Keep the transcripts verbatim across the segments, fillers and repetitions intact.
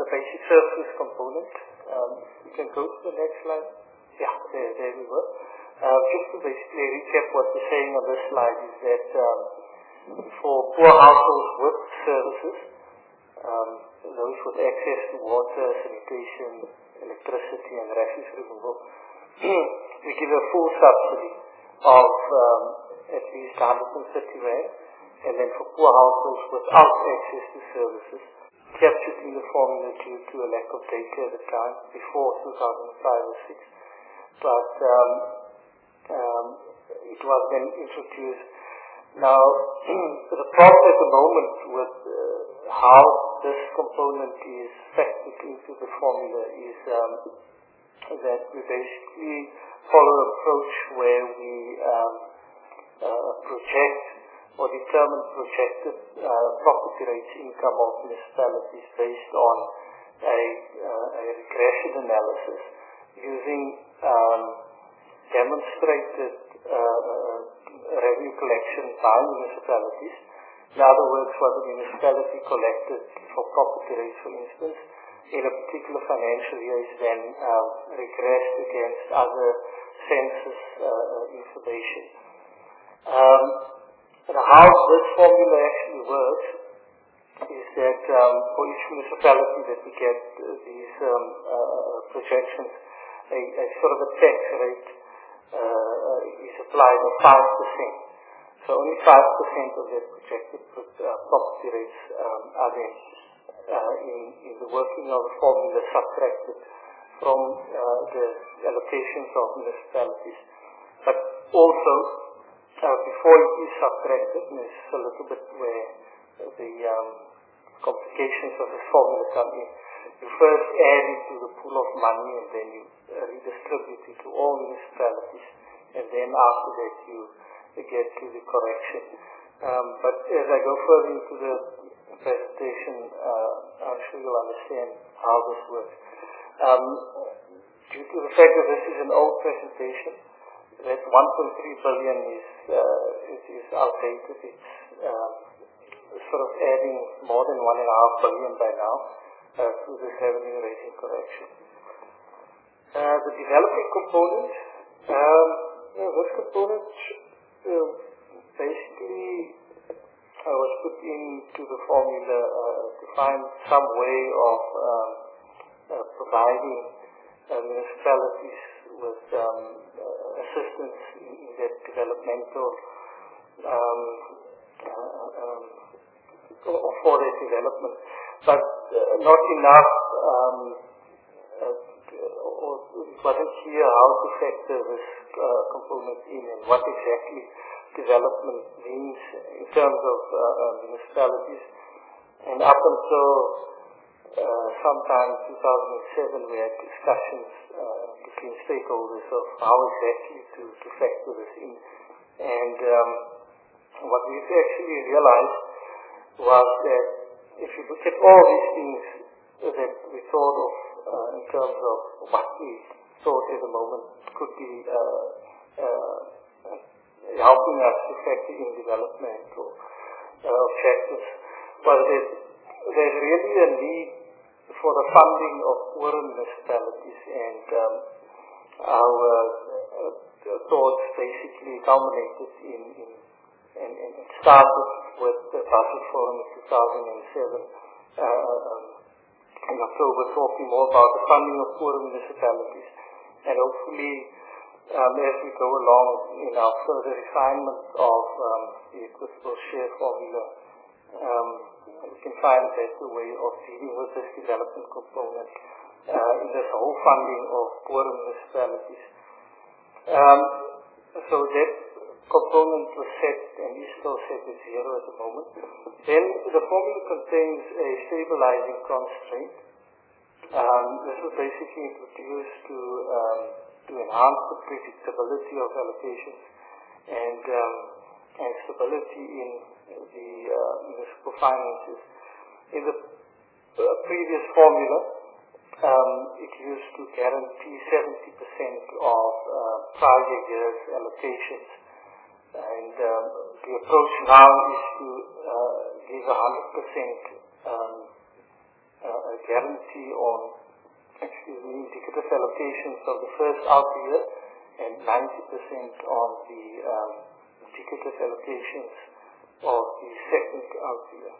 the basic services component. Um, you can go to the next slide. Yeah, there, there we were. Uh, just to basically recap what we're saying on this slide is that um, for poor households with services, um, those with access to water, sanitation, electricity and refuse removal, we give a full subsidy of um, at least one hundred fifty rand, and then for poor households without access to services, captured in the formula due to a lack of data at the time, before two thousand five or six, but um, um, it was then introduced. Now, the problem at the moment with uh, how this component is factored into the formula is um, that we basically follow an approach where we um, uh, project or determine projected uh, property rates income of municipalities based on a, uh, a regression analysis using um, demonstrated uh, revenue collection by municipalities. In other words, what the municipality collected for property rates, for instance, in a particular financial year is then um, regressed against other census uh, information. Um, and how this formula actually works is that um, for each municipality that we get uh, these um, uh, projections, a, a sort of a tax rate uh, is applied of five percent. So only five percent of the projected uh, property rates um, are then uh, in, in the working of the formula subtracted from uh, the allocations of municipalities. But also, uh, before it is subtracted, there's a little bit where the um, complications of this formula come in. You first add it to the pool of money and then you uh, redistribute it to all municipalities, and then after that you get to the correction. Um, but as I go further into the presentation, uh, I'm sure you'll understand how this works. Um, due to the fact that this is an old presentation, that one point three billion is, uh, is, is outdated. It's um, sort of adding more than one and a half billion by now uh, to this revenue rating correction. Uh, the developing component, um, you know, this component uh, basically uh, was put into the formula uh, to find some way of um, uh, providing uh, municipalities with um, uh, assistance in, in their developmental um, uh, um, or for their development, but uh, not enough. Um, uh, or it wasn't clear how to factor this uh, component in and what exactly development means in terms of uh, uh, municipalities. And up until uh, sometime two thousand seven, we had discussions uh, between stakeholders of how exactly to, to factor this in. And um, what we've actually realized was that if you look at all these things that we thought of uh, in terms of what we thought at the moment could be uh, uh, helping us to factor in development or uh, objectives, was that there's really a need for the funding of poorer municipalities, and um, our uh, thoughts basically culminated in, in and, and it started with the budget forum in two thousand seven uh, um, in October, talking more about the funding of poorer municipalities, and hopefully um, as we go along in our further refinement of um, the equitable share formula, um, we can find a better way of dealing with this development component uh, in this whole funding of poorer municipalities. Um, so that component was set and is still set at zero at the moment. Then the formula contains a stabilizing constraint. Um, this was basically introduced to um, to enhance the predictability of allocations and um, and stability in the uh, municipal finances. In the uh, previous formula, um, it used to guarantee seventy percent of uh, prior year's allocations. And um, the approach now is to uh, give one hundred percent um, uh, guarantee on, excuse me, indicative allocations of the first out year and ninety percent on the um, indicative allocations of the second out year.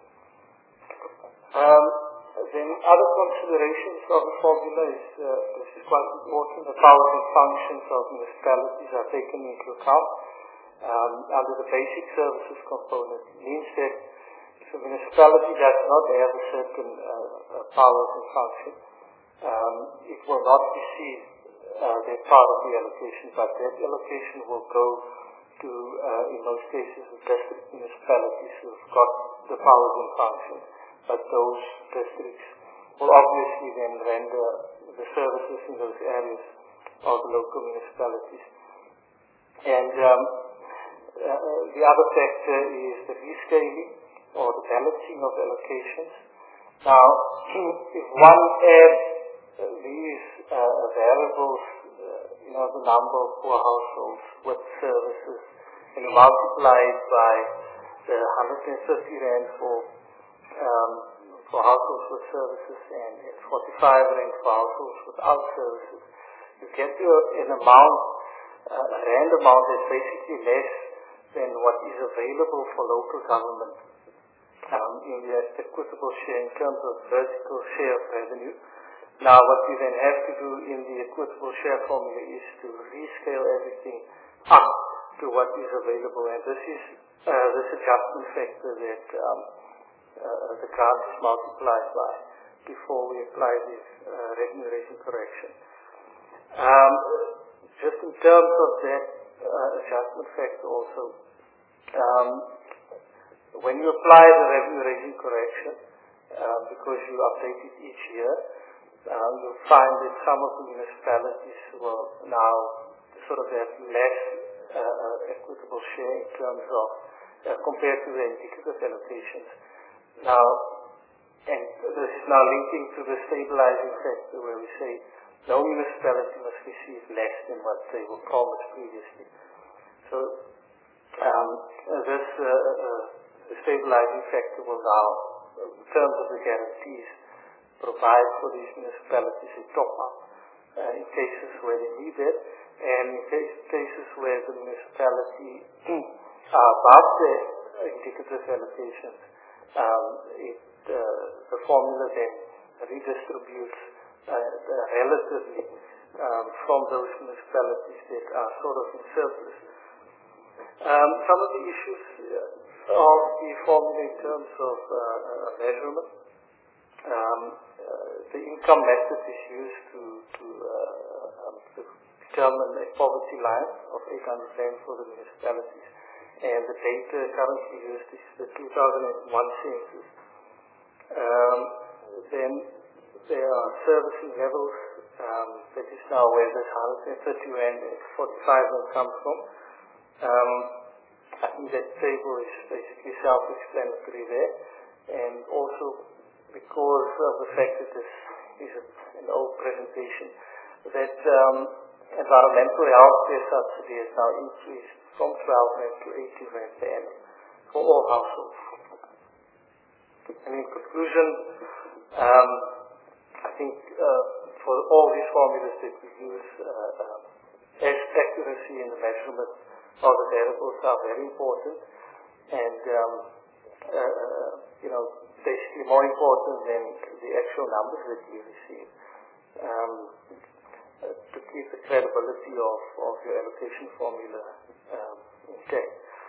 Um, then other considerations of the formula is, uh, this is quite important, the powers and functions of municipalities are taken into account. Um, under the basic services component, it means that if a municipality does not have a certain uh, uh, powers and function, um, it will not receive uh, that part of the allocation, but that allocation will go to, uh, in most cases, the district municipalities who have got the powers and functions. But those districts will obviously then render the services in those areas of the local municipalities. And um, uh, the other factor is the rescaling or the balancing of allocations. Now, if one adds uh, these uh, variables, uh, you know, the number of poor households with services, and you multiply it by the one hundred fifty rand for Um, for households with services and forty-five rand for households without services, you get to an amount, uh, a rand amount that's basically less than what is available for local government um, in the equitable share in terms of vertical share of revenue. Now, what we then have to do in the equitable share formula is to rescale everything up to what is available, and this is uh, this adjustment factor that um, Uh, the grant is multiplied by before we apply this uh, remuneration correction. Um, just in terms of that uh, adjustment factor also, um, when you apply the remuneration correction, uh, because you update it each year, um, you'll find that some of the municipalities will now sort of have less uh, uh, equitable share in terms of, uh, compared to the indicative allocations. Now, and this is now linking to the stabilizing factor where we say no municipality must receive less than what they were promised previously. So, um, this uh, uh, the stabilizing factor will now, in terms of the guarantees, provide for these municipalities a top-up uh, in cases where they need it, and in case, cases where the municipality are above the indicative allocations, Um, it, uh, the formula then redistributes uh, relatively um, from those municipalities that are sort of in surplus. Um, some of the issues of the formula in terms of uh, uh, measurement, um, uh, the income method is used to, to, uh, um, to determine a poverty line of eight hundred rand for the municipalities. And the data currently used is the two thousand one census. Um, then there are servicing levels, um, that is now where this one hundred thirty rand and forty-five will come from. Um, I think that table is basically self-explanatory there, and also because of the fact that this is a, an old presentation, that um, environmental health care subsidy has now increased from twelve rand to eighteen rand per annum for all households. And in conclusion, um, I think uh, for all these formulas that we use, uh, um, accuracy in the measurement of the variables are very important, and um, uh, you know, basically more important than the actual numbers that we receive. Um, to keep the credibility of, of your allocation formula um, intact.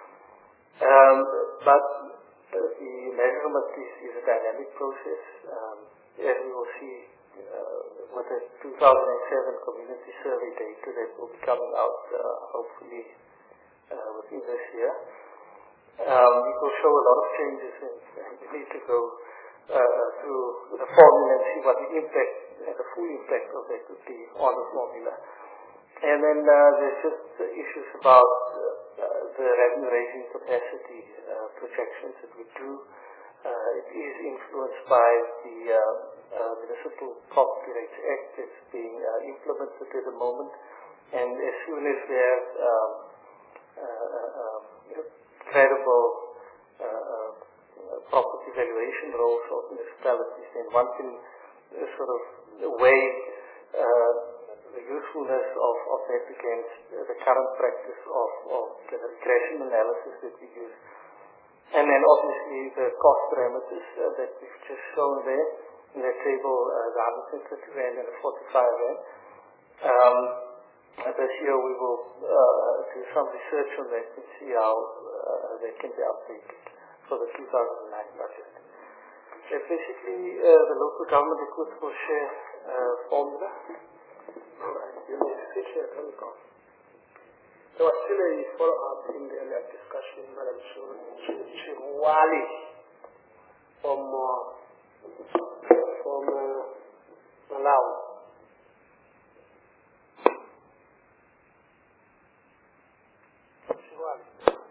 Um, but uh, the measurement is, is a dynamic process. Um, as we will see uh, with the two thousand seven community survey data that will be coming out uh, hopefully uh, within this year, um, it will show a lot of changes, and, and we need to go uh, through the formula and see what the impact and the full impact of that would be on the formula. And then uh, there's just the issues about uh, uh, the revenue raising capacity uh, projections that we do. Uh, it is influenced by the uh, uh, Municipal Property Rates Act that's being uh, implemented at the moment. And as soon as we have um, uh, uh, you know, credible uh, uh, property valuation rolls of municipalities, then one can sort of weigh uh, the usefulness of, of that against the current practice of, of the regression analysis that we use. And then obviously the cost parameters uh, that we've just shown there in that table, uh, the one hundred fifty rand and the forty-five rand. Um, this year we will uh, do some research on that and see how uh, that can be updated for the two thousand nine budget. So basically uh, the local government equitable share uh, formula. Alright, you may switch your telephone. There was still a follow-up in the earlier discussion, Madam Chirwali from, uh, from uh, Malawi. Chirwali.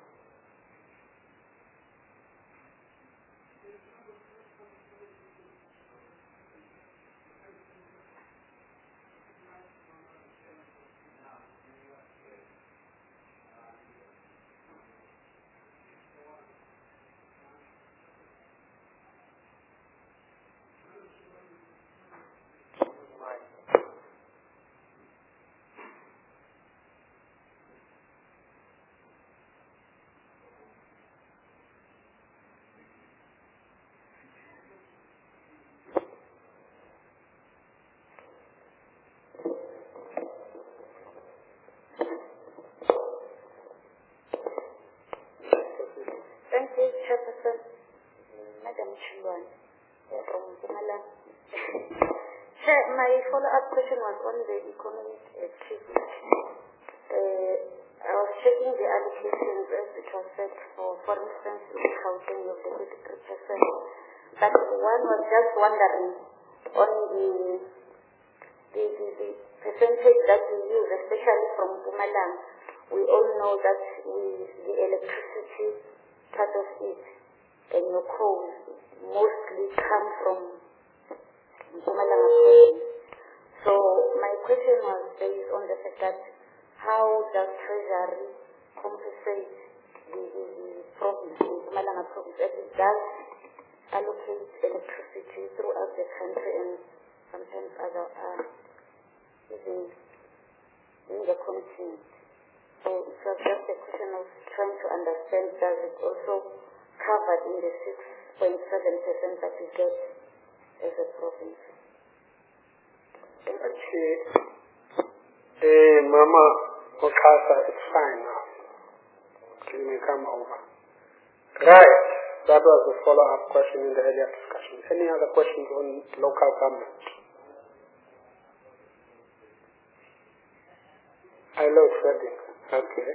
Thank you, Chairperson. Madam Chilwan from Bumala. Chair, my follow-up question was on the economic activity. Uh, I was checking the allocations as it was said for, for instance, in housing of the fifty-three percent. But one was just wondering on the, the, the, the percentage that we use, especially from Bumalang. We all know that we, the electricity part of it and your coal mostly come from Mpumalanga province. So my question was based on the fact that how does Treasury compensate the, the, the province, the Mpumalanga province, as it does allocate electricity throughout the country and sometimes other uh, even in the continent. So it was just a question of trying to understand, does it also cover in the six point seven percent that we get as a province? Okay. Hey, Mama Okasa, it's fine now. You may come over. Right. That was the follow-up question in the earlier discussion. Any other questions on local government? I love Freddy. Okay.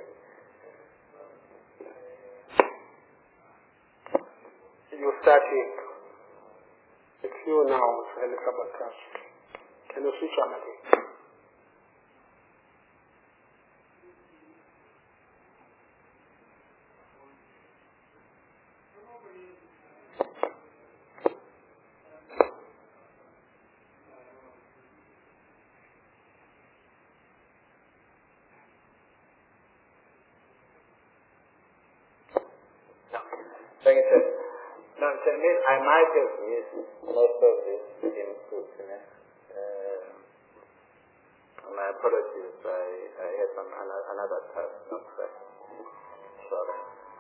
You starting. It's you now, Elizabeth Trust. Can you switch on again? Thank you, sir. No, I mean, I might have missed most of this input. Uh, my apologies, I, I had some another task, not that. Sorry.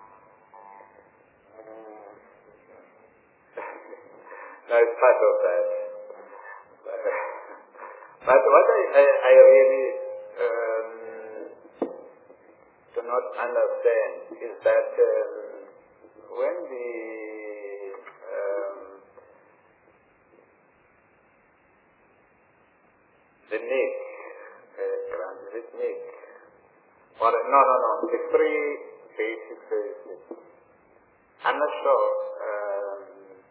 Mm. No, it's part of that. But what I, I, I really um, do not understand is that um, when the um, the N I C uh, grant, is it N I C? Or no, no, no, the three basic services. I'm not sure um,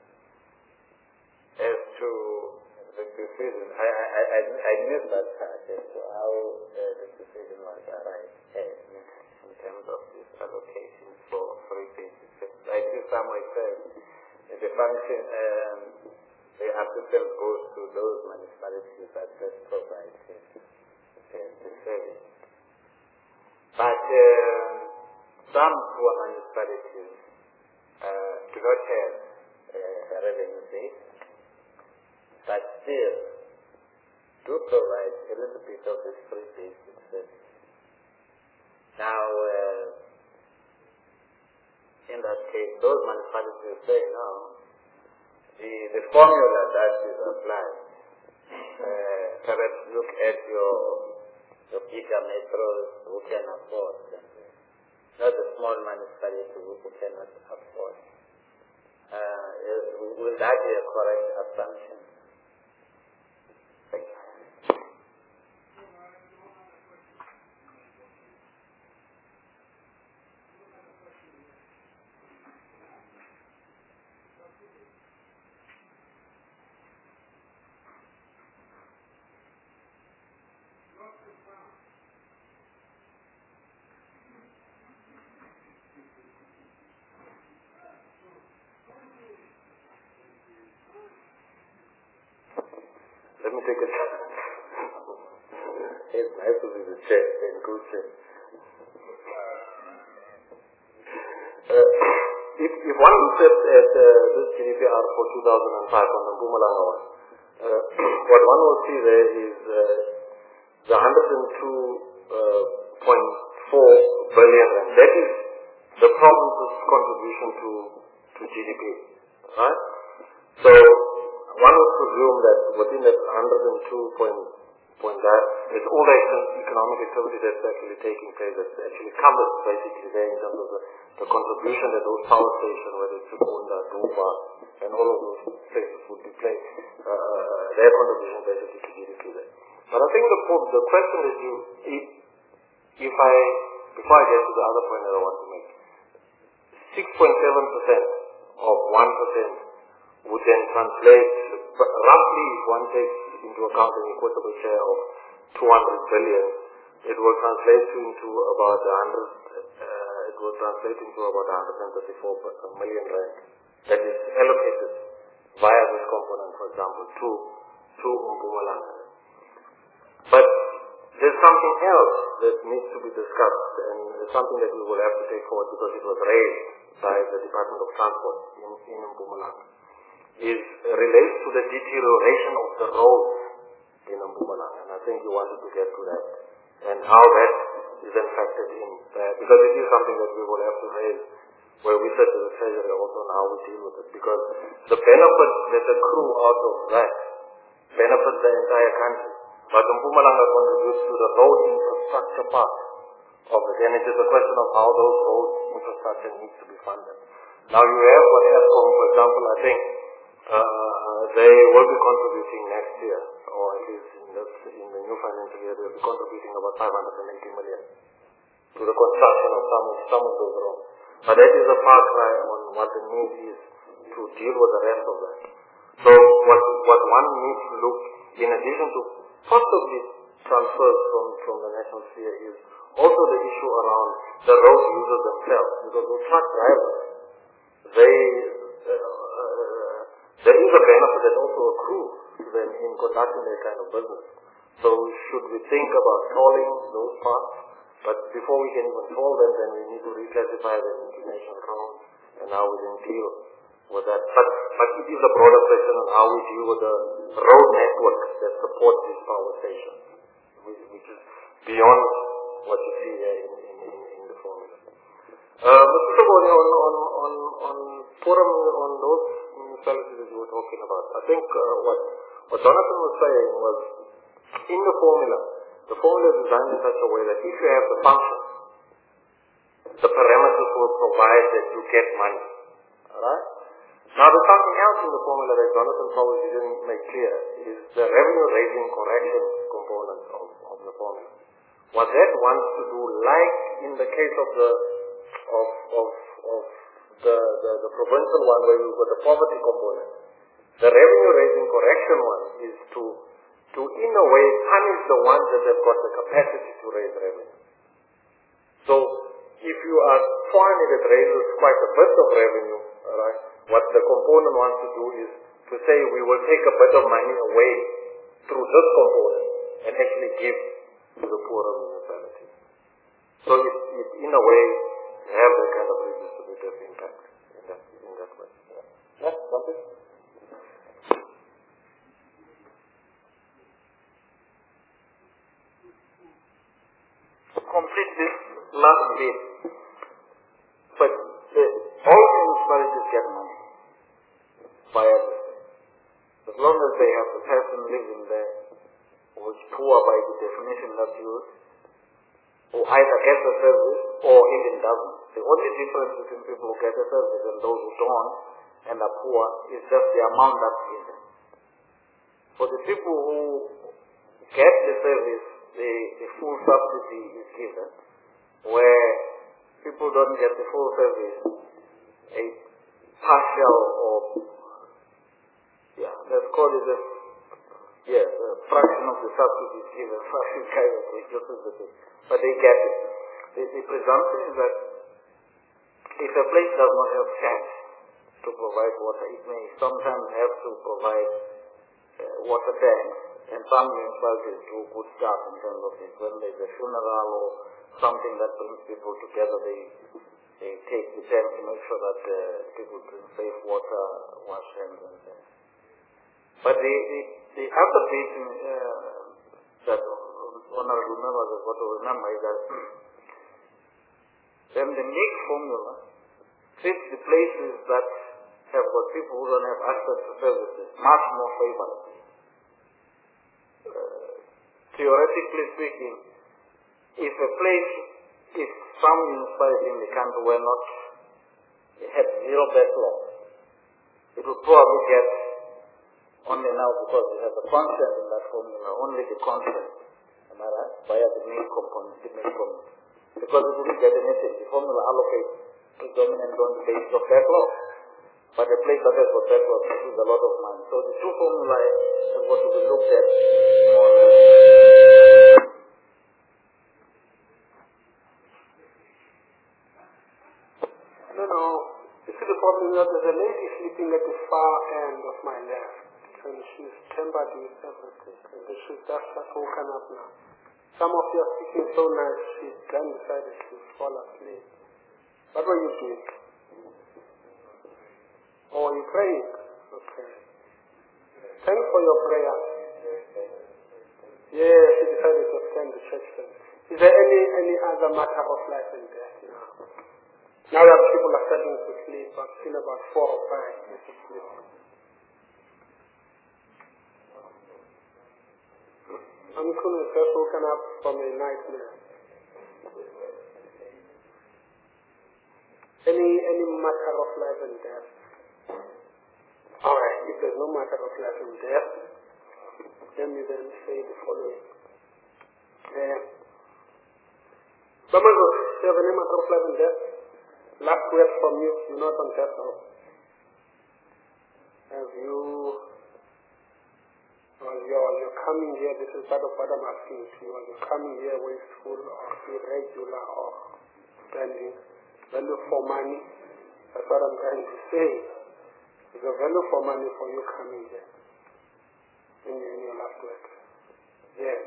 as to the decision. I I I, I missed that part as to how uh, the decision was arrived at in terms of this allocation for three basic services. I see somewhere says the function, um, the assistance goes to those municipalities that best provide uh, the service. But um, some poor municipalities uh, do not have uh, a revenue base, but still do provide a little bit of this free basic service. Now, uh, in that case, those municipalities say no. The, the formula that is applied, uh, perhaps look at your, your bigger metros who can afford, and not the small municipalities who cannot afford. Uh, will that be a correct assumption? Thank you. Let me take a chance. It's nice to be the chair, and good chair. Uh, if, if one looks at, at uh, this G D P R for two thousand five on the Mpumalanga one, uh, what one will see there is uh, the one hundred two point four billion rand. That is the province's contribution to, to G D P. Right? So, one would presume that within that one hundred two point point that is all the economic activity that's actually taking place, that's actually covered basically there in terms of the, the contribution that those power stations, whether it's Secunda, Duba, and all of those places would be playing, uh, their contribution basically to G D P there. But I think the, the question is you, if, if I, before I get to the other point that I want to make, six point seven percent of one percent would then translate, roughly if one takes into account an equitable share of two hundred billion, it will translate to into about one hundred, uh, it will translate into about one hundred thirty-four million rand that is allocated via this component, for example, to, to Mpumalanga. But there's something else that needs to be discussed, and it's something that we will have to take forward because it was raised by the Department of Transport in, in Mpumalanga. Is uh, relates to the deterioration of the roads in Mpumalanga, and I think you wanted to get to that, and how that is then factored in, uh, because it is something that we will have to raise, where we said to the Treasury also on how we deal with it, because the benefits that accrue out of that benefits the entire country, but Mpumalanga contributes to the road infrastructure part of it, and it is a question of how those road infrastructure needs to be funded. Now you have what ESCOM, for example, I think Uh, they will be contributing next year, or at least in the, in the new financial year, they will be contributing about five hundred eighty million to the construction of some of, some of those roads. But that is a far cry on what the need is to deal with the rest of that. So what, what one needs to look, in addition to possibly transfers from, from the national sphere, is also the issue around the road users themselves, because the truck drivers, they uh, there is a benefit that also accrues to them in conducting that kind of business. So should we think about tolling those parts? But before we can even toll them, then we need to reclassify them into national roads and how we then deal with that. But, but it is a broader question on how we deal with the road network that supports these power stations, which, which is beyond what you see here in, in, in, in the formula. Uh, Mister Soboni, on, on, on, on forum, on those municipalities that you were talking about, I think uh, what, what Jonathan was saying was, in the formula, the formula is designed in such a way that if you have the function, the parameters will provide that you get money. Alright? Now there's something else in the formula that Jonathan probably didn't make clear, is the revenue raising correction component of, of the formula. What that wants to do, like in the case of the of of of the, the, the provincial one where we've got the poverty component, the revenue raising correction one is to to in a way punish the ones that have got the capacity to raise revenue. So if you are trying that raises quite a bit of revenue, right, what the component wants to do is to say we will take a bit of money away through this component and actually give to the poorer municipalities. So it, it in a way have that kind of redistributive impact in that in that way. Yeah, yeah something? complete this last bit. But the, all municipalities get money by everything. As long as they have the person living there who is poor by the definition that's used, who either gets a service or even doesn't. The only difference between people who get a service and those who don't and are poor is just the amount that's given. For the people who get the service, the, the full subsidy is given. Where people don't get the full service, a partial or, yeah, let's call it a, yes, a fraction of the subsidy is given, fraction kind of reduces the thing. But they get it. The, the presumption is that if a place does not have cash to provide water, it may sometimes have to provide uh, water tanks, and some municipalities do good stuff in terms of it. When there's a funeral or something that brings people together, they they take the tank to make sure that uh, people drink safe water, wash hands and things. But the, the, the other bit uh, that honorable members have got to remember is that then the NIC formula fits the places that have got people who don't have access to services much more favorably. Uh, theoretically speaking, if a place, if some municipality in the country were not, it had zero backlog, it would probably get only now because it has a constant in that formula, only the constant, am I right? Via the main component, the main component. Because it wouldn't get anything. The formula allocates predominant on the basis of backlog. But the place that has got backlog is a lot of money. So the two formulae have got to be looked at more. No, no. You see, the problem is that there's a lady sleeping at the far end of my left. And she's tempered with everything. And she's just, just woken up now. Some of you are speaking so nice, she then decided to fall asleep. What were you doing? Oh, are you praying? Okay. Thanks for your prayer. Yeah, she decided to attend the church service. Is there any, any other matter of life and death now? Now that people are starting to sleep, but still about four or five need to sleep. I'm cool just woken up from a nightmare. Any any matter of life and death? Alright, if there's no matter of life and death, let me then say the following. Uh, Mama, do you have any matter of life and death? Last word from you, you're not on death row. Have you... Or you're, you're coming here, this is part of what I'm asking you. Are you coming here wasteful or irregular or spending value for money? That's what I'm trying to say. There's a value for money for you coming here in, in your last word. Yes.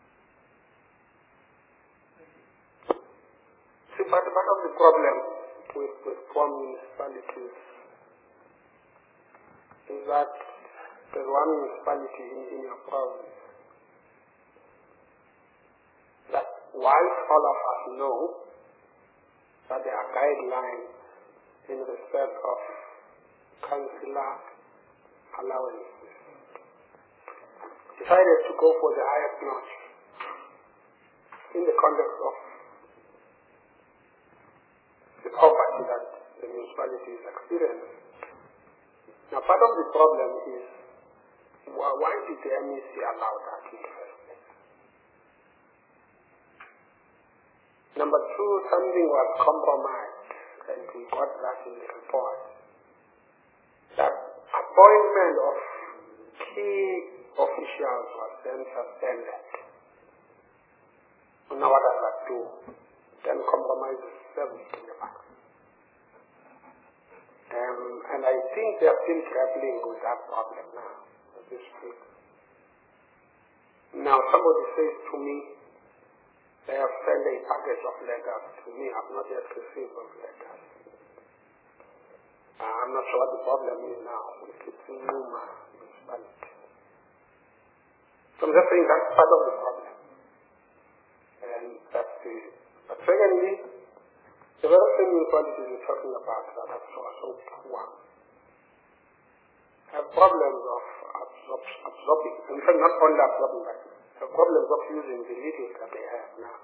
See, part, part of the problem with, with poor municipalities is that there's one municipality in, in your province that whilst all of us know that there are guidelines in respect of councillor allowances, decided to go for the highest notch in the context of the poverty that the municipality is experiencing. Now, part of the problem is, why, why did the M E C allow that in the first place? Number two, something was compromised, and we got that in the report. That appointment of key officials was then suspended. Now what does that do? Then compromises service in the back. Um, and I think they are still grappling with that problem now, at this point. Now somebody says to me, they have sent a package of letters to me. I have not yet received those letters. Uh, I'm not sure what the problem is now. It's in Numa municipality. So I'm just saying that's part of the problem. And that's the, but secondly, the very same municipalities we're talking about that are so, so poor have problems of absorb, absorbing, in fact not only absorbing, but have problems of using the little that they have now.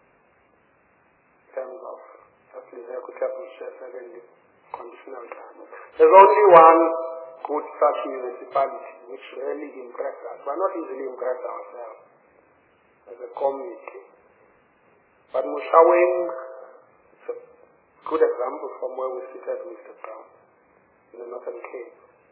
In terms of, firstly, the equitable share, secondly, conditional time. There's only one good such municipality which really impressed us. We're not easily impressed ourselves as a community. But Mushaweng is a good example from where we sit at Mister Brown in the Northern Cape.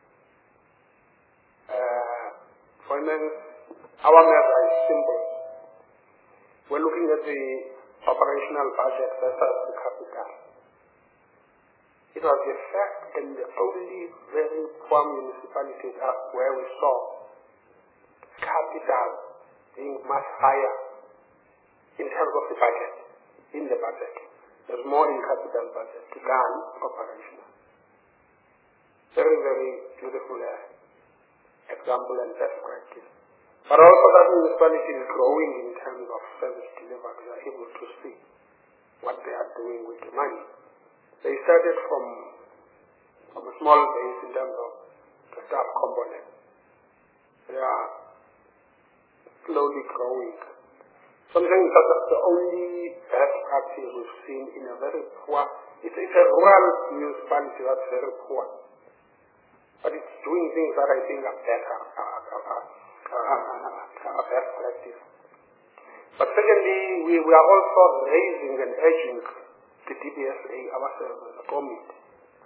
Uh, for instance, our measure is simple. We're looking at the operational budget versus the capital. It was the fact and the only very poor municipalities are where we saw capital being much higher in terms of the budget, in the budget. There's more in capital budget than operational. Very, very beautiful uh, example and best practice. But also that municipality is growing in terms of service delivered. We are able to see what they are doing with the money. They started from, from a small base in terms of the staff component. They are slowly growing. Something that that's the only best practice we've seen in a very poor, it's, it's a rural municipality that's very poor. But it's doing things that I think are better, are, are, are, are best practice. But secondly, we, we are also raising and urging the D B S A ourselves as a committee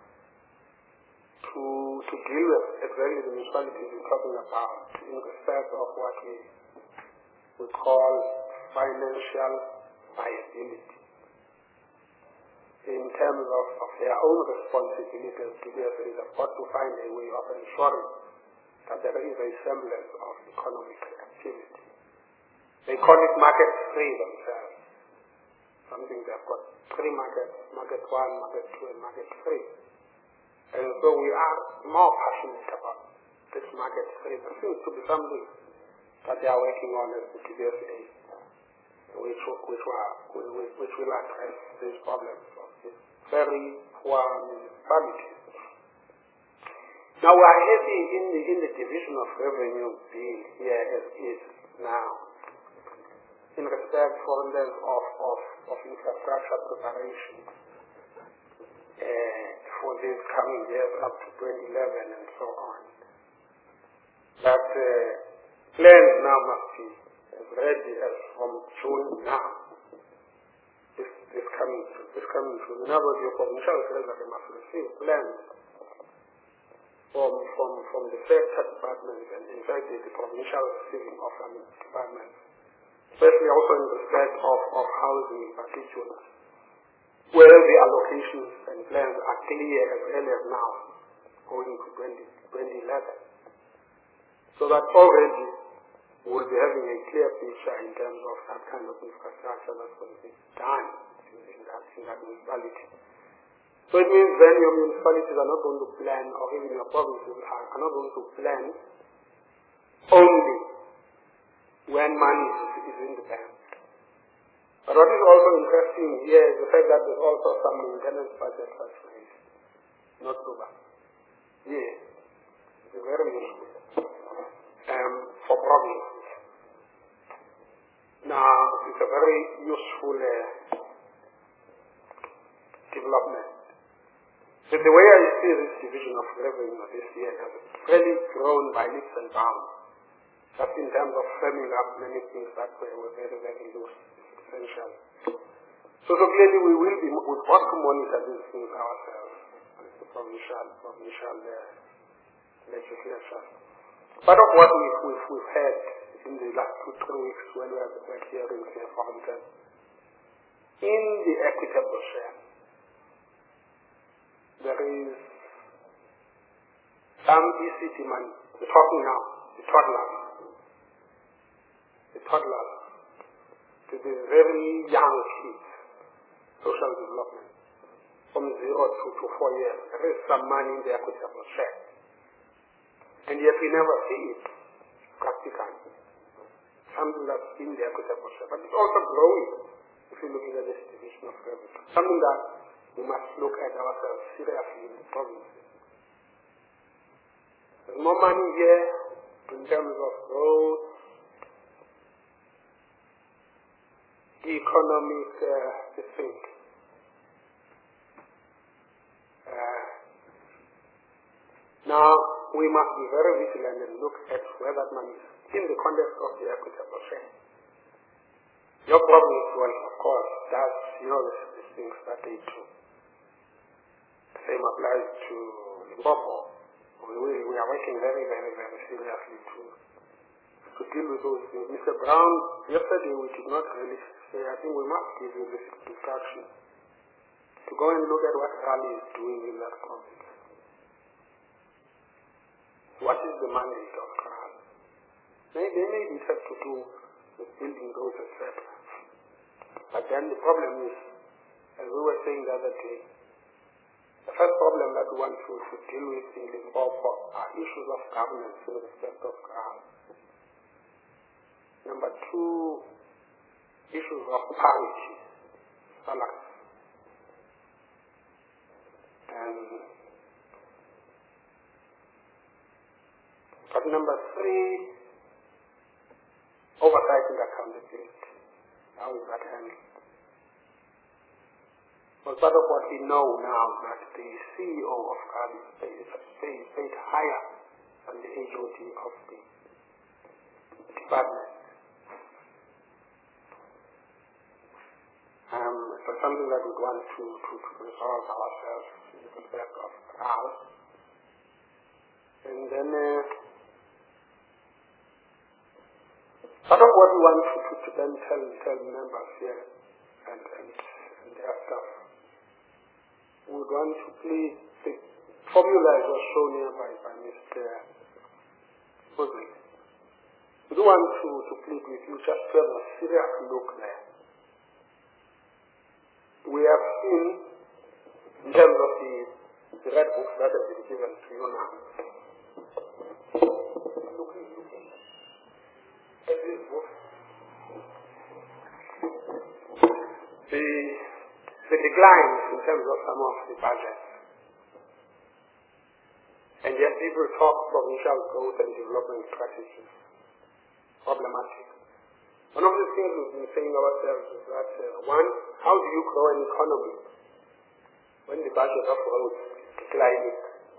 to, to deal with exactly the municipalities we're talking about in respect of what we, we call financial viability. In terms of, of their own responsibilities, D B S A has got to find a way of ensuring that there is a semblance of economic activity. They call it market free themselves. Something they've got three markets, market one, market two, and market three. And so we are more passionate about this market free. There seems to be something that they are working on as the D B S A, which, which, were, which, which will address these problems of this very poor municipalities. Now we are heavy in the, in the division of revenue bill here as is now, in respect, for instance, of, of, of infrastructure preparation uh, for these coming years up to twenty eleven and so on. That uh, plans now must be as ready as from June now. This, this coming this coming June. In other words, your provincial treasury must receive plans from from from the sector departments and in fact the, the provincial receiving of some departments, especially also in respect of, of housing in particular, where the allocations and plans are clear as early as now, going to twenty eleven. So that already we will be having a clear picture in terms of that kind of infrastructure that's going to be done in that, in that municipality. So it means then your municipalities are not going to plan, or even your provinces are, are not going to plan only when money is, is in the bank. But what is also interesting here is the fact that there's also some maintenance budget that's raised in October. Yeah, it's very useful um, for provinces. Now, it's a very useful uh, development. So the way I see this division of revenue this year has really grown by leaps and bounds, just in terms of framing up many things that were, were very, very loose, essential. So, so clearly we will be, we've got to monitor these things ourselves, as the provincial, provincial uh, legislature. Part of what we've, we've, we've had in the last two, three weeks when we have been hearing here from them, in the equitable share, there is some E C T money. We're talking now, the toddlers. The toddlers. To the very young kids, social development, from zero to, to four years. There is some money in the equitable share. And yet we never see it practically. Something that's in the equitable share. But it's also growing if you're looking at this division of revenue. Something that we must look at ourselves seriously in the provinces. There's more money here in terms of roads, economic uh, thing. Uh, now, we must be very vigilant and look at where that money is in the context of the equitable share. Your province, well, of course, does, you know, these things that they do. The same applies to Limpopo. We, we are working very, very, very seriously to, to deal with those things. Mister Brown, yesterday we did not really say, I think we must give you this instruction to go and look at what Raleigh is doing in that province. What is the mandate of Raleigh? They, they may be have to do with building roads, et cetera. But then the problem is, as we were saying the other day, the first problem that we want to, to deal with in Limpopo are issues of governance in respect of ground. Number two, issues of parity, salaries. And but number three, oversight and accountability. How is that handled? Well, part of what we know now that the C E O of Raleigh is paid, paid higher than the H O D of the department. Um, so something that we want to, to, to resolve ourselves in respect of ours. And then uh, part of what we want to, to, to then tell, tell members here and, and, and their staff, we would want to please, the formula is just shown here by, by Mister Puzzle. We do want to, to plead with you just to have a serious look there. We have seen, in terms of the, the red books that have been given to you now, looking, looking at these books, the, the decline in terms of some of the budgets. And yet people talk provincial growth and development strategies. Problematic. One of the things we've been saying ourselves is that, uh, one, how do you grow an economy when the budget of roads is declining?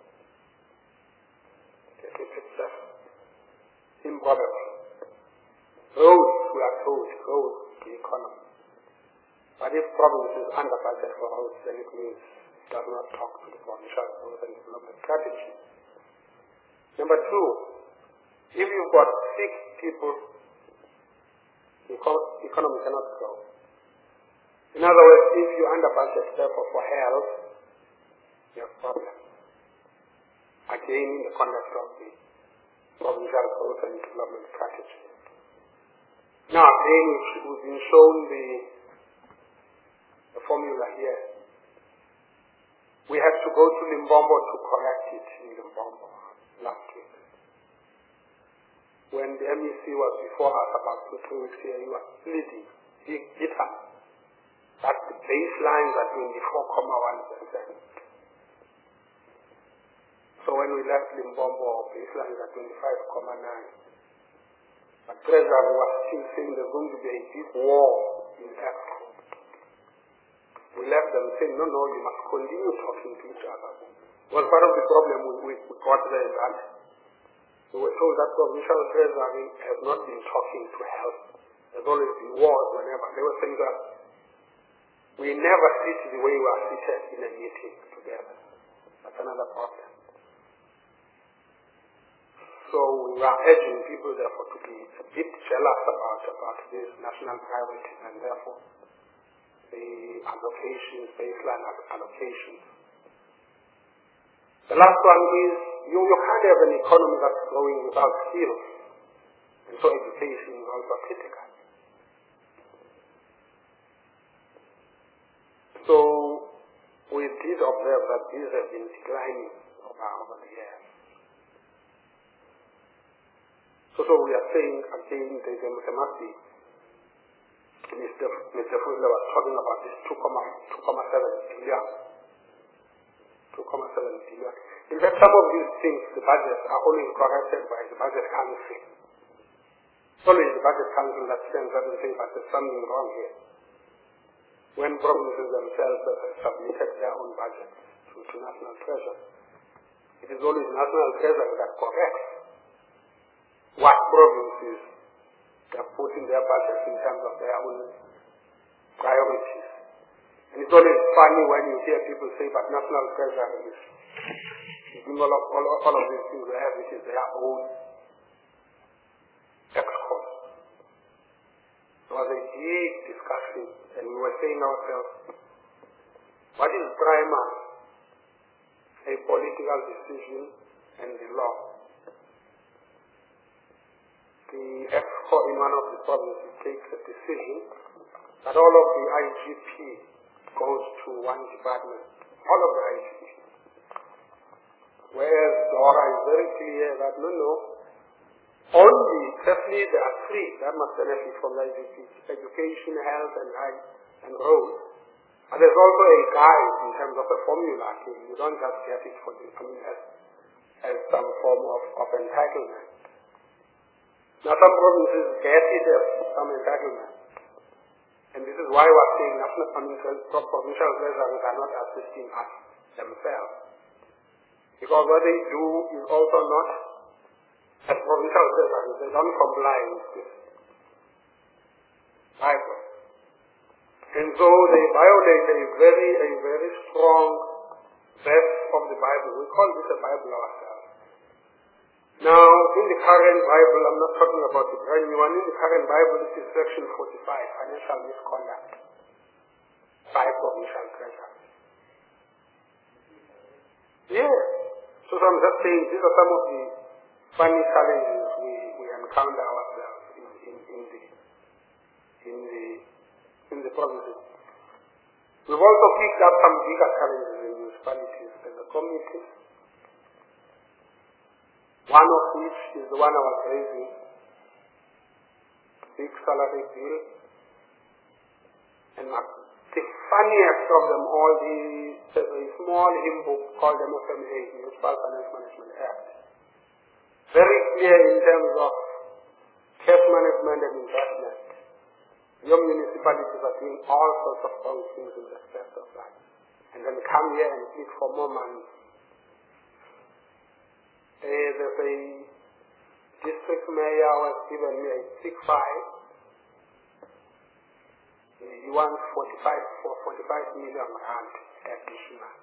It's just improbable. Roads, we are told, grow the economy. But if province is under budget for roads, then it means it does not talk to the provincial growth and development strategy. Number two, if you've got sick people, the economy cannot grow. In other words, if you're under budget, therefore, for health, you have problems. Again, in the context of the provincial growth and development strategy. Now, again, we've been shown the, the formula here. We had to go to Limbombo to correct it in Limbombo last week. When the M E C was before us about two, three weeks here, he was pleading, he hit us. That the baselines are twenty-four comma one percent. So when we left Limbombo, baselines are twenty-five comma nine. But Treasury was still saying there's going to be a big war in Africa. We left them saying, no, no, you must continue talking to each other. It was part of the problem we, we, we got there in that. We were told that provincial treasury has not been talking to help. There's always been wars whenever. They were saying that we never sit the way we are seated in a meeting together. That's another problem. So we were urging people therefore to be a bit jealous about, about this national priority and therefore the allocations, baseline allocations. The last one is you, you can't have an economy that's growing without skills. And so education is also critical. So we did observe that these have been declining over, over the years. So, so we are saying again that there must be, Mister Mister Fuller was talking about this two point seven billion. two point seven billion. In fact, some of these things, the budgets are only corrected by the budget council. It's only the budget council that stands up and says that there's something wrong here. When provinces themselves have submitted their own budgets to, to national treasury, it is only the national treasury that corrects what provinces have put in their budgets in terms of their own priorities. And it's always funny when you hear people say, but national treasury is doing all of, all, all of these things, whereas it is their own excuse. There was a deep discussion, and we were saying ourselves, what is primary? A political decision and the law. The EXCO in one of the provinces takes a decision that all of the I G P goes to one department, all of the I G P. Whereas Dora is very clear that no, no, only, firstly, there are three that must benefit from the I G P: education, health, and life, and roads. And there's also a guide in terms of a formula. You don't just get it for the, I mean, as, as some form of, of entitlement. Now some provinces get it as some entitlement. And this is why we're saying national provincial treasuries are not assisting us themselves. Because what they do is also not, as provincial treasuries, they don't comply with this Bible. And so they violate a very, a very strong verse of the Bible. We call this a Bible ourselves. Now, in the current Bible, I'm not talking about the brand new one, in the current Bible, this is section forty-five, financial misconduct by provincial treasury. Yes. So, so I'm just saying, these are some of the funny challenges we, we encounter ourselves in, in, in the in the in the provinces. We've also picked up some bigger challenges in municipalities and the communities. One of which is the one I was raising, big salary bill. And the funniest of them all is a small hymn book called M F M A, Municipal Finance Management Act. Very clear in terms of cash management and investment. Your municipalities are doing all sorts of wrong things in respect of that. And then come here and seek for more money. Uh, there's a district mayor was given me a six five. He wants forty-five for forty-five million rand additional.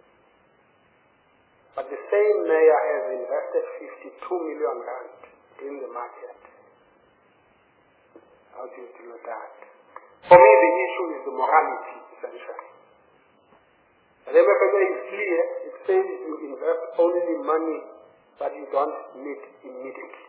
But the same mayor has invested fifty-two million rand in the market. How do you deal with that? For me, the issue is the morality, essentially. The M F M A is clear. It says you invest only the money that you don't need immediately.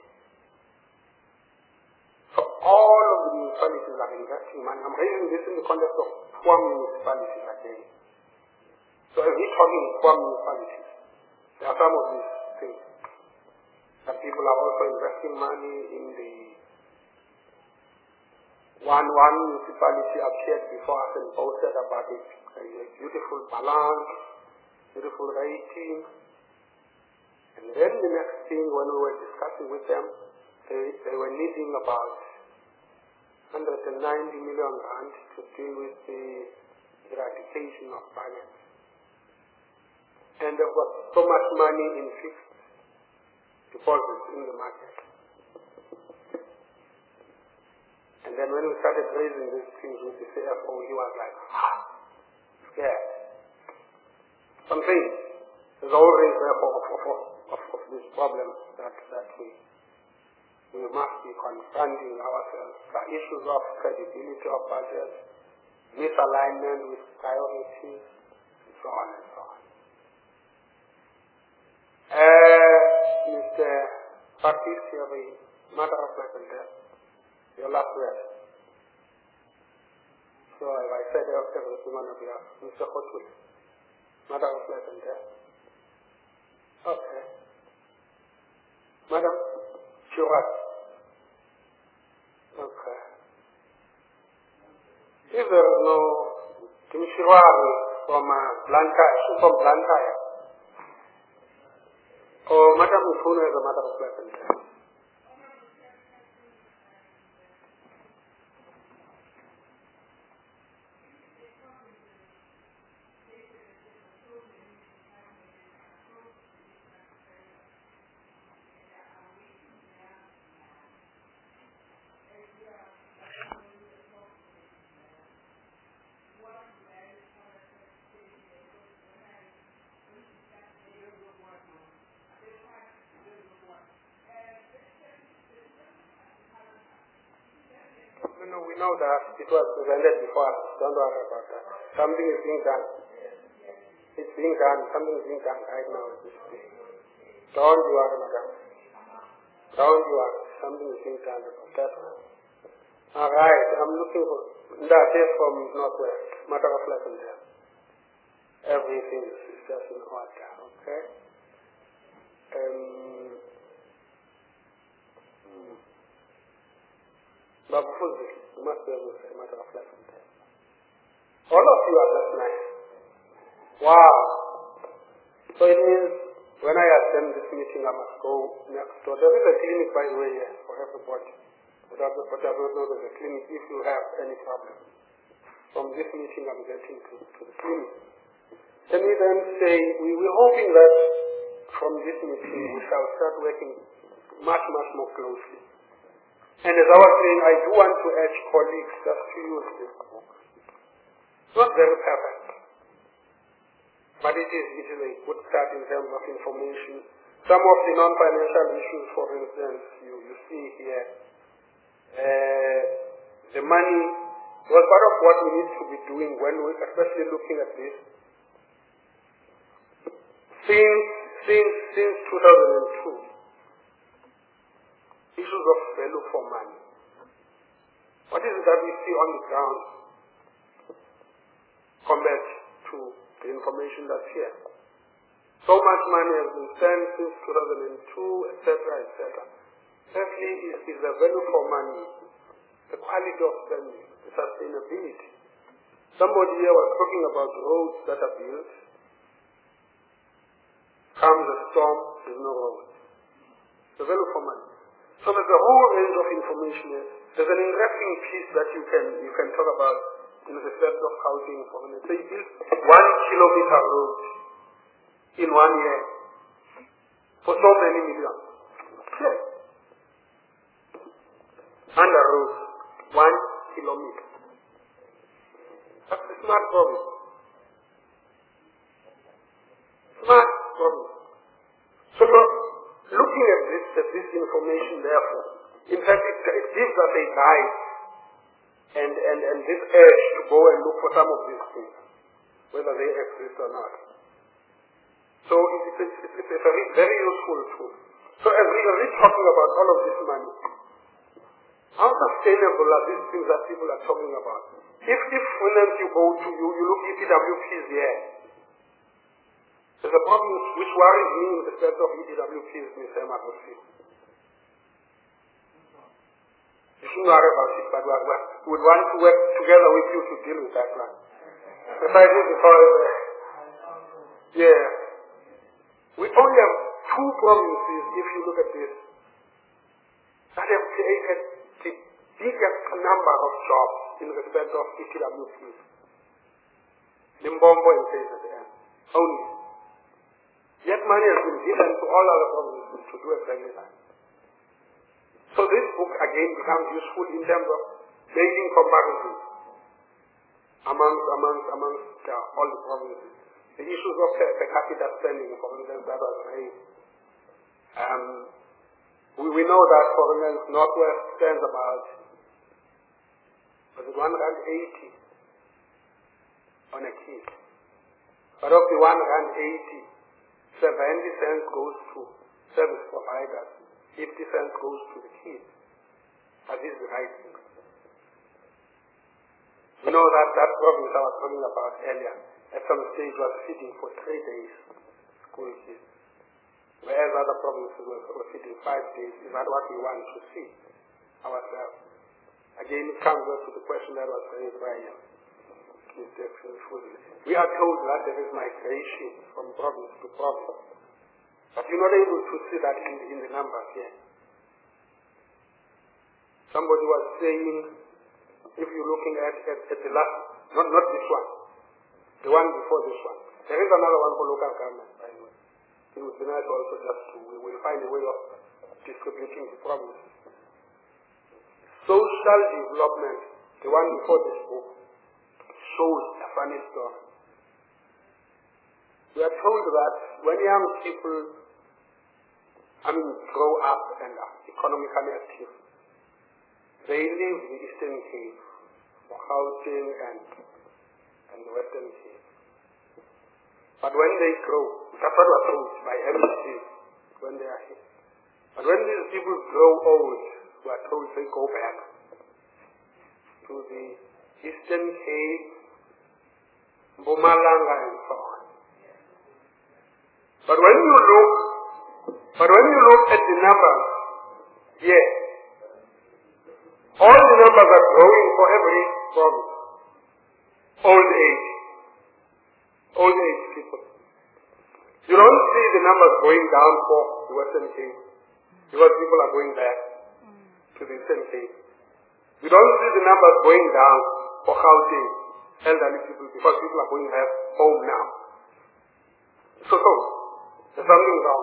So all of the municipalities are investing money. I'm raising this in the context of poor municipalities again. So if we're talking poor municipalities, there are some of these things. That people are also investing money in the one one municipality appeared before us and posted about it. A beautiful balance, beautiful rating. And then the next thing, when we were discussing with them, they, they were needing about one hundred ninety million rand to deal with the eradication of violence. And they've got so much money in fixed deposits in the market. And then when we started raising these things with the C F O, he was like, ah, scared. Something is always therefore of, of, of, of these problems that, that we, we must be confronting ourselves. The issues of credibility of budget, misalignment with priorities, and so on and so on. Uh, Mister Patrice, you have a matter of life and death. Your last word. So if I said everything on your behalf, Mister Hotul, matter of life and death. Okay. Madam Shurat. Okay. If there is no Kim Shirwari from uh, Blantyre, she's from Blantyre. Or Madam Mufuna is a matter of life and death. No, we know that it was presented before. Don't worry about that. Something is being done. It's being done. Something is being done right now. Don't you worry, madam. Don't you worry. Something is being done about that. All right. I'm looking for that is from Northwest. Matter of life and death. Everything is just in order. Okay. Um. But you must be able to say matter of life and death. All of you are just nice. Wow. So it means when I attend this meeting, I must go next door. There is a clinic, by the way, here for everybody. But I don't know there's a clinic if you have any problem. From this meeting, I'm getting to, to the clinic. Let me then say, we were hoping that from this meeting, we shall start working much, much more closely. And as I was saying, I do want to urge colleagues just to use this book. It's not very perfect, but it is, it is a good start in terms of information. Some of the non-financial issues, for instance, you, you see here, uh, the money was part of what we need to be doing when we, especially looking at this. Since, since, since two thousand two, issues of value for money. What is it that we see on the ground compared to the information that's here? So much money has been spent since two thousand two, et cetera, et cetera. Firstly, is, is the value for money, the quality of spending, the sustainability. Somebody here was talking about roads that are built. Comes a storm, there's no road. The value for money. So there's a whole range of information here. There's an interesting piece that you can you can talk about in respect of housing for minutes. So you build one kilometer road in one year for so many millions. Yes. Under road, one kilometer. That's a smart problem. Smart problem. So look, looking at this, at this information, therefore, in fact, it, it gives us a guide and, and, and this urge to go and look for some of these things, whether they exist or not. So it, it, it, it's a very, very useful tool. So as we are really talking about all of this money, how sustainable are these things that people are talking about? If, if when you go to, you, you look at P W P's here, There's a problem which worries me in respect of E D W Ps, Mister Mabusi. You shouldn't worry about it, but we would want to work together with you to deal with that one. Precisely because, uh, yeah, we only have two provinces, if you look at this, that have created the biggest number of jobs in respect of E T W Ps. Limbombo and K Z N. Only. Yet money has been given to all other provinces to do exactly that. So this book again becomes useful in terms of making comparisons amongst, amongst, amongst uh, all the provinces. The issues of per, per capita spending, for instance, that was raised. Um, we, we know that, for instance, Northwest spends about was it one rand eighty on a kid. But of the one rand eighty, seventy cents goes to service providers, fifty cents goes to the kids. That is the right thing. You know that that province I was talking about earlier, at some stage was feeding for three days school kids, whereas other provinces were, were feeding five days. Is that what we want to see ourselves? Again, it comes back to the question that was raised by Mister Fuzil. We are told that there is migration from province to province, but you're not able to see that in the, in the numbers here. Somebody was saying, if you're looking at, at, at the last, not, not this one, the one before this one. There is another one for local government, by the way. It would be nice also just to, we will find a way of distributing the provinces. Social development, the one before this book, shows a funny story. We are told that when young people, I mean, grow up and are economically active, they leave the Eastern Cape for Gauteng and, and the Western Cape. But when they grow, that's what was told by M E Cs when they are here. But when these people grow old, we are told they go back to the Eastern Cape, Mpumalanga, and so on. But when you look, but when you look at the numbers, yes, all the numbers are growing for every province. Old age. Old age people. You don't see the numbers going down for the Western Cape because people are going back to the Eastern Cape. You don't see the numbers going down for Gauteng, elderly people, because people are going back home now. So, so, there's something wrong.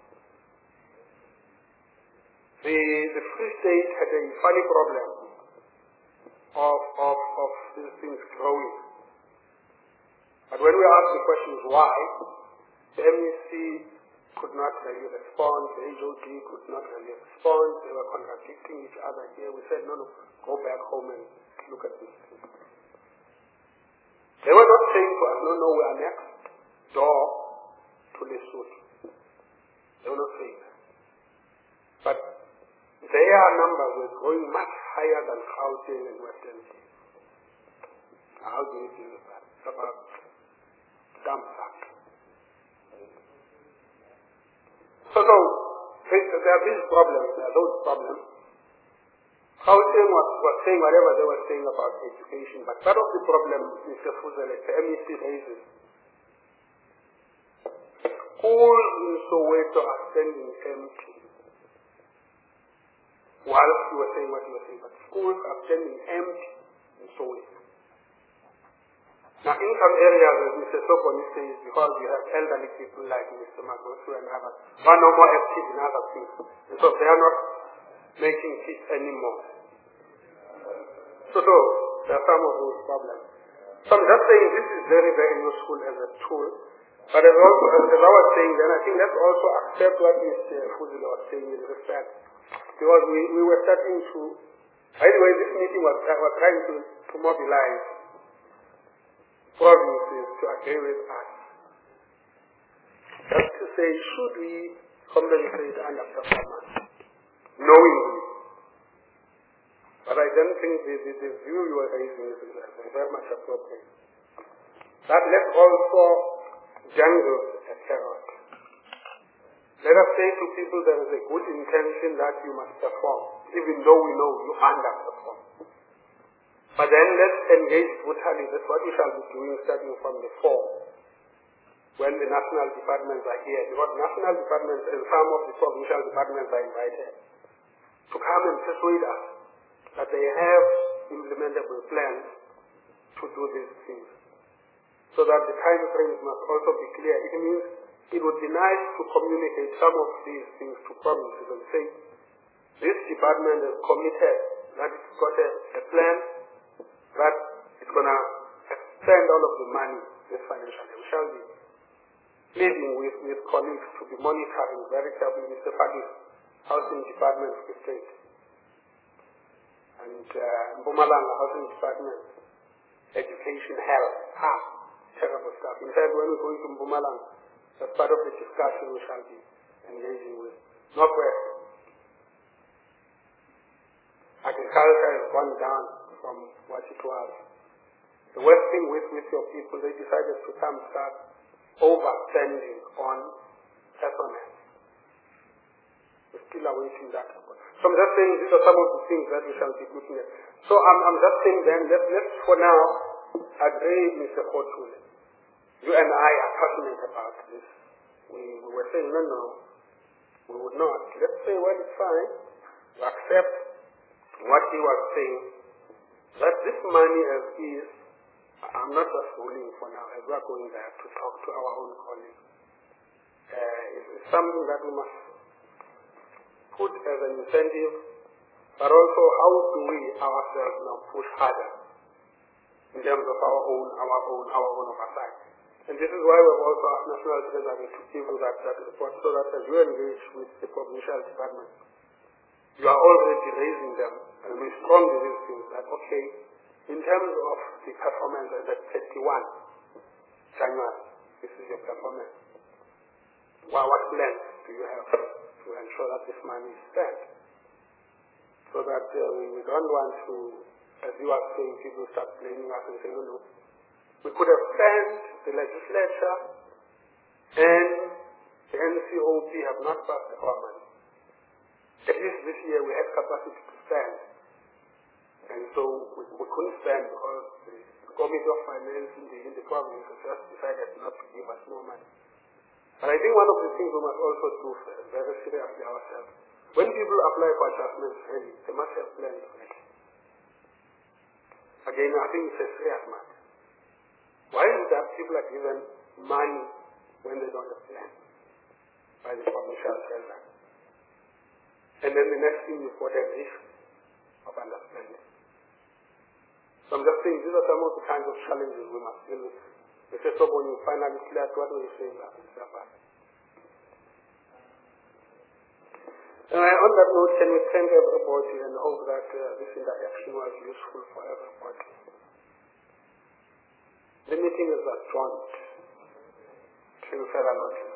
The, the Free State had a funny problem of, of, of these things growing. But when we ask the questions why, the M E C could not really respond, the H O D could not really respond, they were contradicting each other here. We said, no, no, go back home and look at these things. They were not saying to us, no, no, we are next door to Lesotho. They were not saying that. But their numbers were growing much higher than Gauteng and Western Cape. How do you deal with that? About dump that. So, so there are these problems, there are those problems. Gauteng was, was saying whatever they were saying about education, but part of the problem, Mister Fuzil, the M E C raises, schools in Soweto are standing empty. Whilst you were saying what you were saying, but schools are standing empty in Soweto. Now, in some areas, as Mister Soponi says, because you have elderly people like Mister Magosu and others, who are no more active in other things, and so they are not making kids anymore. So, so there are some of those problems. So I'm just saying this is very, very useful as a tool. But as also, as, as I was saying then, I think let's also accept what Mister Fuzil was saying in respect. Because we, we were starting to, by the way, this meeting was, was trying to, to mobilize provinces to agree with us. Just to say, should we compensate under performance? Knowingly. But I don't think the, the, the view you are raising is very much appropriate. That let's also jungle a Let us say to people there is a good intention that you must perform, even though we know you underperform. But then let's engage totally. That's what we shall be doing starting from the fall, when the national departments are here. Because national departments and some of the provincial departments are invited to come and persuade us that they have implementable plans to do these things. So that the time frames must also be clear. It means it would be nice to communicate some of these things to provinces and say, this department is committed, that it's got a, a plan, that it's going to spend all of the money this financial year. We shall be pleading with, with colleagues to be monitoring very carefully Mister Fadis, Housing Department of the State, and uh, Mpumalanga Housing Department, Education, Health, ah, terrible stuff. In fact, when we go into Mpumalanga, as part of the discussion we shall be engaging with Northwest. Agriculture has gone down from what it was. The working with, with your people, they decided to come start overspending on personnel. We're still awaiting that. So I'm just saying these are some of the things that we shall be looking at. So I'm, I'm just saying then, let, let's for now agree, Mister Fortune. You and I are passionate about this. We, we were saying, no, no, we would not. Let's say, well, it's fine. We accept what he was saying, that this money as is, I'm not just ruling for now, as we are going there to talk to our own colleagues. Uh, it's, it's something that we must put as an incentive, but also how do we ourselves now push harder in terms of our own, our own, our own oversight. And this is why we've also asked National Treasury to give you that, that report, so that as you engage with the provincial department, you are already raising them, and we strongly these things that, okay, in terms of the performance at thirty-one January, this is your performance. Well, what plans do you have to ensure that this money is spent? So that uh, we, we don't want to, as you are saying, people start blaming us and saying, no, no, we could have spent the legislature and the N C O P have not passed our money. At least this year we had capacity to spend. And so we, we couldn't spend because the Committee of Finance in the, in the province just decided not to give us more money. But I think one of the things we must also do very seriously ourselves, when people apply for adjustments, really, they must have plans for it. Again, I think it's a serious matter. Why is it that people are given money when they don't have plans by the provincial treasurer? And then the next thing you've got an issue of understanding. So I'm just saying these are some of the kinds of challenges we must deal with. Mister Sobon, you finally cleared what were you saying about Mister Abbas? Uh, on that note, can we thank everybody and hope that uh, this interaction was useful for everybody. The meeting is adjourned till further notice.